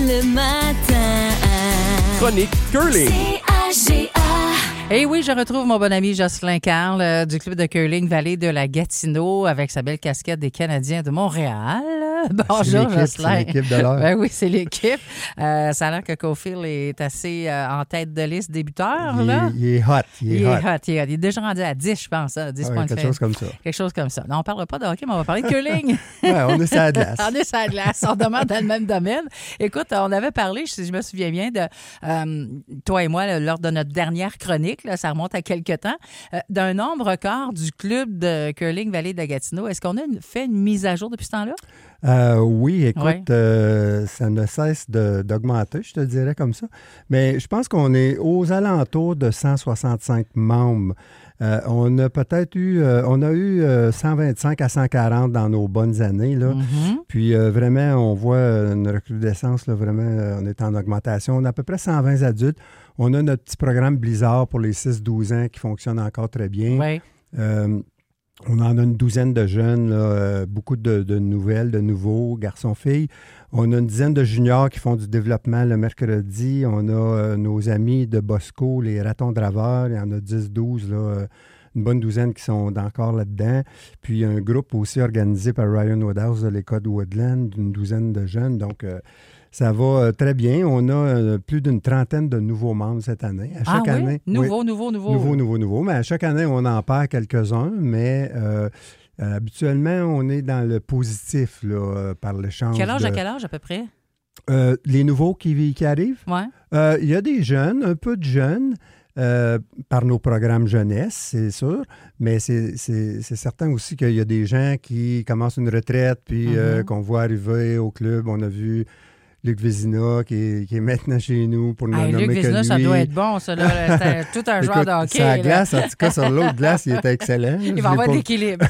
le matin. Chronique curling. C-A-G-A. Et oui, je retrouve mon bon ami Jocelyn Carl du club de curling Vallée de la Gatineau avec sa belle casquette des Canadiens de Montréal. Bonjour, Jocelyn. C'est l'équipe de l'heure. Ben oui, c'est l'équipe. Ça a l'air que Cofield est assez en tête de liste débuteur. Il est hot. Il est déjà rendu à 10, je pense. 10 points de quelque chose comme ça. Quelque chose comme ça. Non, on ne parlera pas de hockey, mais on va parler de curling. Ouais, on est sur la glace. On est sur la glace. On demande dans le même domaine. Écoute, on avait parlé, si je me souviens bien, de toi et moi, là, lors de notre dernière chronique, là, ça remonte à quelques temps, d'un nombre record du club de curling Vallée de la Gatineau. Est-ce qu'on a fait une mise à jour depuis ce temps-là? Oui, écoute, ça ne cesse d'augmenter, je te dirais comme ça. Mais je pense qu'on est aux alentours de 165 membres. On a peut-être eu, 125 à 140 dans nos bonnes années. Là. Mm-hmm. Puis vraiment, on voit une recrudescence, là, vraiment, on est en augmentation. On a à peu près 120 adultes. On a notre petit programme Blizzard pour les 6-12 ans qui fonctionne encore très bien. Oui. On en a une douzaine de jeunes, là, beaucoup de nouvelles, de nouveaux, garçons-filles. On a une dizaine de juniors qui font du développement le mercredi. On a nos amis de Bosco, les ratons draveurs. Il y en a 10-12, là, une bonne douzaine qui sont encore là-dedans. Puis un groupe aussi organisé par Ryan Woodhouse de l'École de Woodland, d'une douzaine de jeunes. Donc, ça va très bien. On a plus d'une trentaine de nouveaux membres cette année. À chaque année. Nouveau. Nouveau. Mais à chaque année, on en perd quelques-uns, mais habituellement, on est dans le positif là, par l'échange. Quel âge à quel âge à peu près? Les nouveaux qui arrivent? Oui. Il y a des jeunes, un peu de jeunes. Par nos programmes jeunesse, c'est sûr, mais c'est certain aussi qu'il y a des gens qui commencent une retraite, puis qu'on voit arriver au club. On a vu Luc Vézina qui est maintenant chez nous pour nous nommer Luc Vézina, que lui. Ça doit être bon, ça. Là. C'était tout un joueur de hockey. Sur la glace, en tout cas, sur l'autre glace, il était excellent. Il va avoir de l'équilibre.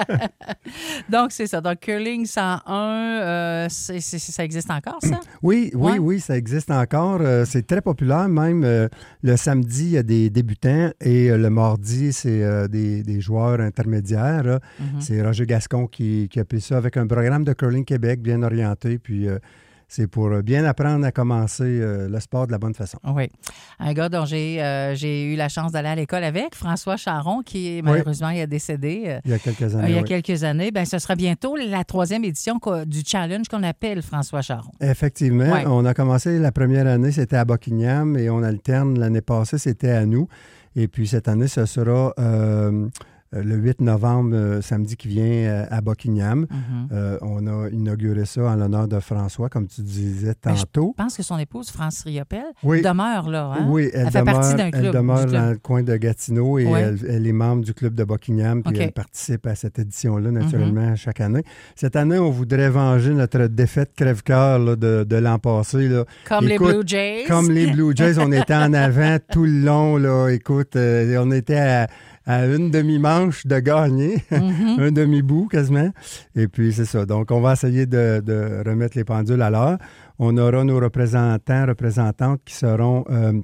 Donc, c'est ça. Donc, Curling 101, ça existe encore, ça? Oui, ça existe encore. C'est très populaire. Même le samedi, il y a des débutants et le mardi, c'est des joueurs intermédiaires. Mm-hmm. C'est Roger Gascon qui a pris ça avec un programme de Curling Québec bien orienté. Puis, c'est pour bien apprendre à commencer le sport de la bonne façon. Oui. Un gars dont j'ai eu la chance d'aller à l'école avec, François Charon, qui malheureusement il a décédé il y a quelques années. Bien, ce sera bientôt la 3e édition du challenge qu'on appelle François Charon. Effectivement. Ouais. On a commencé la première année, c'était à Buckingham, et on alterne. L'année passée, c'était à nous. Et puis cette année, ce sera le 8 novembre, samedi qui vient, à Buckingham. Mm-hmm. On a inauguré ça en l'honneur de François, comme tu disais tantôt. Je pense que son épouse, France Riopel, oui. demeure là. Hein? Oui, elle fait partie d'un club. Elle demeure dans le coin de Gatineau et elle est membre du club de Buckingham, puis elle participe à cette édition-là, naturellement, chaque année. Cette année, on voudrait venger notre défaite crève-cœur là, de l'an passé. Là. Comme les Blue Jays. Comme les Blue Jays, on était en avant tout le long. Là. Écoute, on était à une demi-manche de gagner, un demi-bout quasiment. Et puis, c'est ça. Donc, on va essayer de remettre les pendules à l'heure. On aura nos représentantes qui seront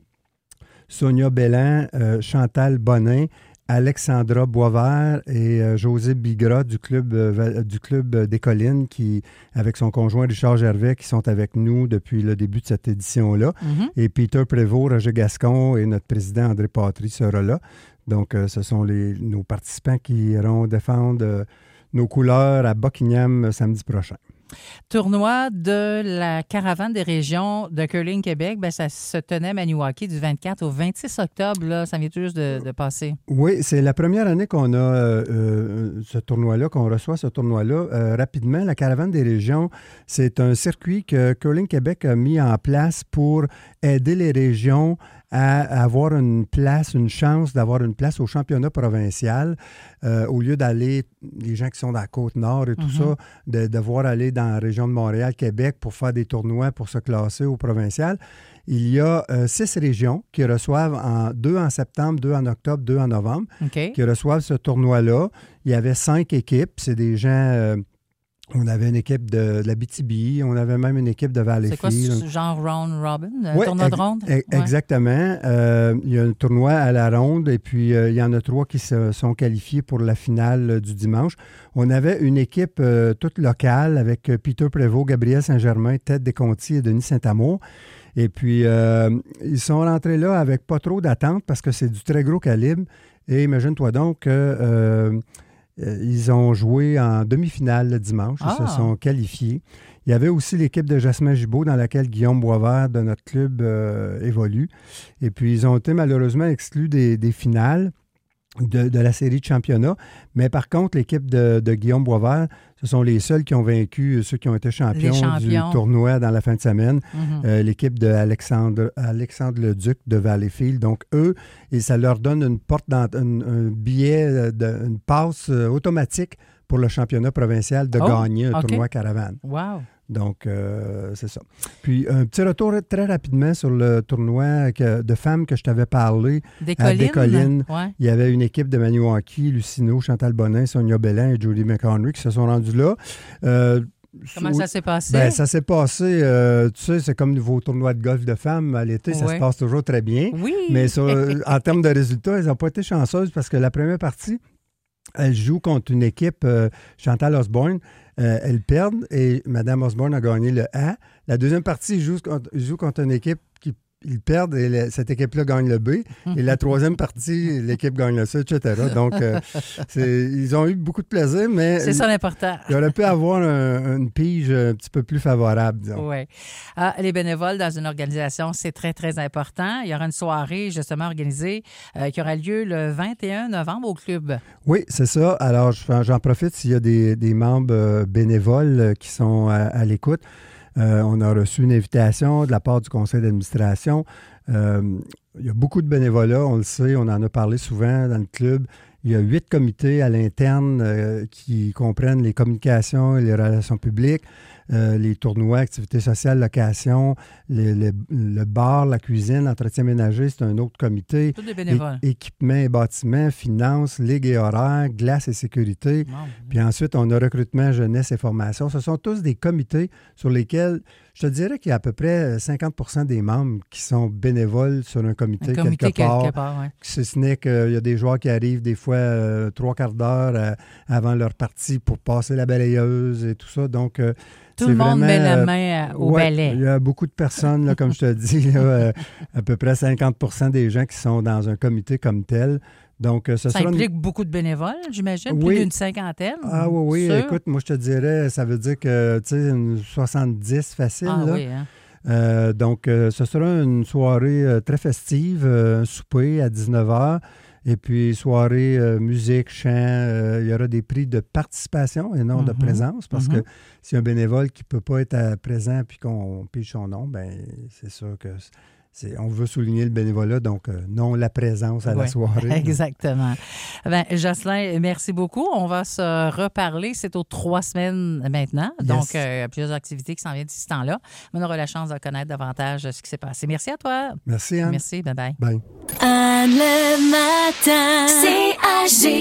Sonia Bellan, Chantal Bonin, Alexandra Boisvert et José Bigra du club des Collines qui, avec son conjoint Richard Gervais, qui sont avec nous depuis le début de cette édition-là. Mm-hmm. Et Peter Prévost, Roger Gascon et notre président André Patry sera là. Donc, ce sont nos participants qui iront défendre nos couleurs à Buckingham samedi prochain. Tournoi de la caravane des régions de Curling Québec, bien, ça se tenait à Maniwaki du 24 au 26 octobre. Là, ça vient tout juste de passer. Oui, c'est la première année qu'on a ce tournoi-là, qu'on reçoit ce tournoi-là. Rapidement, la caravane des régions, c'est un circuit que Curling Québec a mis en place pour aider les régions à avoir une chance d'avoir une place au championnat provincial, au lieu d'aller, les gens qui sont dans la Côte-Nord et tout ça, de devoir aller dans la région de Montréal, Québec pour faire des tournois pour se classer au provincial. Il y a 6 régions qui reçoivent 2 en septembre, 2 en octobre, 2 en novembre, qui reçoivent ce tournoi-là. Il y avait 5 équipes. C'est des gens On avait une équipe de l'Abitibi, on avait même une équipe de C'est quoi, Valleyfield. ce genre round robin, Ouais, tournoi de ronde? Ouais. Exactement. Il y a un tournoi à la ronde et puis il y en a 3 qui se sont qualifiés pour la finale du dimanche. On avait une équipe toute locale avec Peter Prévost, Gabriel Saint-Germain, Ted Desconti et Denis Saint-Amour. Et puis, ils sont rentrés là avec pas trop d'attente parce que c'est du très gros calibre. Et imagine-toi donc que... ils ont joué en demi-finale le dimanche. Ils se sont qualifiés. Il y avait aussi l'équipe de Jasmin Gibault dans laquelle Guillaume Boisvert de notre club évolue. Et puis, ils ont été malheureusement exclus des finales de la série de championnat. Mais par contre, l'équipe de Guillaume Boisvert, ce sont les seuls qui ont vaincu ceux qui ont été champions du tournoi dans la fin de semaine. L'équipe de Alexandre Leduc de Valleyfield. Donc, eux, et ça leur donne un billet, une passe automatique pour le championnat provincial de gagner un tournoi caravane. Wow! Donc, c'est ça. Puis, un petit retour très rapidement sur le tournoi de femmes que je t'avais parlé. À Descollines. Ouais. Il y avait une équipe de Maniwaki, Lucino, Chantal Bonin, Sonia Bellin et Julie McHenry qui se sont rendus là. Comment ça s'est passé? Ben, ça s'est passé, tu sais, c'est comme vos tournois de golf de femmes à l'été, ça se passe toujours très bien. Oui! Mais en termes de résultats, elles n'ont pas été chanceuses parce que la première partie, elles jouent contre une équipe, Chantal Osborne. Elles perdent et Mme Osborne a gagné le A. La deuxième partie, ils jouent contre une équipe ils perdent et cette équipe-là gagne le B. Et la troisième partie, l'équipe gagne le C, etc. Donc, ils ont eu beaucoup de plaisir, mais... C'est ça l'important. Il aurait pu avoir une pige un petit peu plus favorable, disons. Oui. Les bénévoles dans une organisation, c'est très, très important. Il y aura une soirée, justement, organisée qui aura lieu le 21 novembre au club. Oui, c'est ça. Alors, j'en profite s'il y a des membres bénévoles qui sont à l'écoute. On a reçu une invitation de la part du conseil d'administration. Il y a beaucoup de bénévolat, on le sait, on en a parlé souvent dans le club. Il y a 8 comités à l'interne qui comprennent les communications et les relations publiques, les tournois, activités sociales, location, le bar, la cuisine, l'entretien ménager, c'est un autre comité. Tous des bénévoles. Équipement et bâtiments, finances, ligue et horaires, glace et sécurité. Puis ensuite, on a recrutement, jeunesse et formation. Ce sont tous des comités sur lesquels, je te dirais qu'il y a à peu près 50% des membres qui sont bénévoles sur un comité quelque part. Ouais. Si ce n'est qu'il y a des joueurs qui arrivent des fois 3/4 d'heure avant leur partie pour passer la balayeuse et tout ça. Donc, tout le monde met la main au balai. Il y a beaucoup de personnes, là, comme je te dis, là, à peu près 50% des gens qui sont dans un comité comme tel. Donc, ça implique beaucoup de bénévoles, j'imagine, oui. Plus d'une cinquantaine. Ah oui, sûr. Écoute, moi je te dirais, ça veut dire que, tu sais, une 70 facile. Ah là. oui, hein? Donc, ce sera une soirée très festive, un souper à 19h. Et puis, soirée, musique, chant, il y aura des prix de participation et non de présence, parce que si un bénévole qui ne peut pas être présent puis qu'on pige son nom, bien, c'est sûr que on veut souligner le bénévolat, donc non la présence à la soirée. Exactement. Ben, Jocelyn, merci beaucoup. On va se reparler. C'est aux 3 semaines maintenant, donc plusieurs activités qui s'en viennent d'ici ce temps-là. On aura la chance de connaître davantage ce qui s'est passé. Merci à toi. Merci, Anne. Merci, bye-bye. Bye. Anne le matin, CAG.